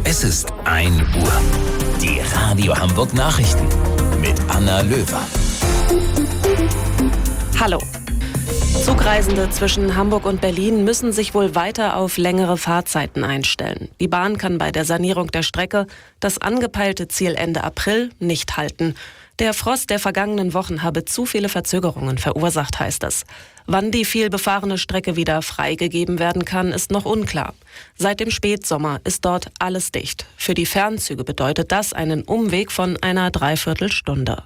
Es ist 1 Uhr. Die Radio Hamburg Nachrichten mit Anna Löwer. Hallo. Zugreisende zwischen Hamburg und Berlin müssen sich wohl weiter auf längere Fahrzeiten einstellen. Die Bahn kann bei der Sanierung der Strecke das angepeilte Ziel Ende April nicht halten. Der Frost der vergangenen Wochen habe zu viele Verzögerungen verursacht, heißt es. Wann die viel befahrene Strecke wieder freigegeben werden kann, ist noch unklar. Seit dem Spätsommer ist dort alles dicht. Für die Fernzüge bedeutet das einen Umweg von einer Dreiviertelstunde.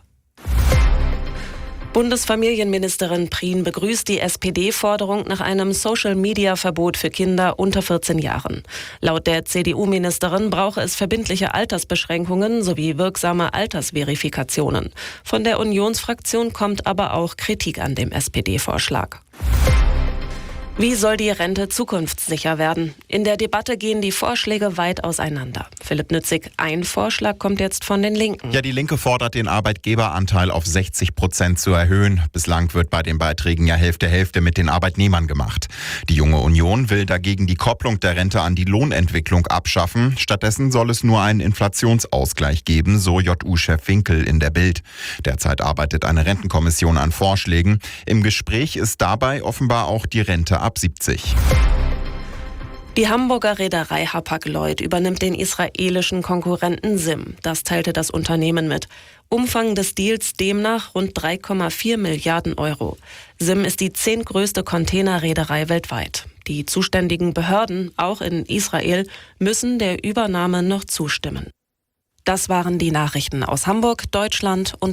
Bundesfamilienministerin Prien begrüßt die SPD-Forderung nach einem Social-Media-Verbot für Kinder unter 14 Jahren. Laut der CDU-Ministerin brauche es verbindliche Altersbeschränkungen sowie wirksame Altersverifikationen. Von der Unionsfraktion kommt aber auch Kritik an dem SPD-Vorschlag. Wie soll die Rente zukunftssicher werden? In der Debatte gehen die Vorschläge weit auseinander. Philipp Nützig, ein Vorschlag kommt jetzt von den Linken. Ja, die Linke fordert, den Arbeitgeberanteil auf 60% zu erhöhen. Bislang wird bei den Beiträgen ja Hälfte mit den Arbeitnehmern gemacht. Die Junge Union will dagegen die Kopplung der Rente an die Lohnentwicklung abschaffen. Stattdessen soll es nur einen Inflationsausgleich geben, so JU-Chef Winkel in der Bild. Derzeit arbeitet eine Rentenkommission an Vorschlägen. Im Gespräch ist dabei offenbar auch die Rente ab 70. Die Hamburger Reederei Hapag-Lloyd übernimmt den israelischen Konkurrenten SIM. Das teilte das Unternehmen mit. Umfang des Deals demnach rund 3,4 Milliarden Euro. SIM ist die 10. größte Containerreederei weltweit. Die zuständigen Behörden, auch in Israel, müssen der Übernahme noch zustimmen. Das waren die Nachrichten aus Hamburg, Deutschland und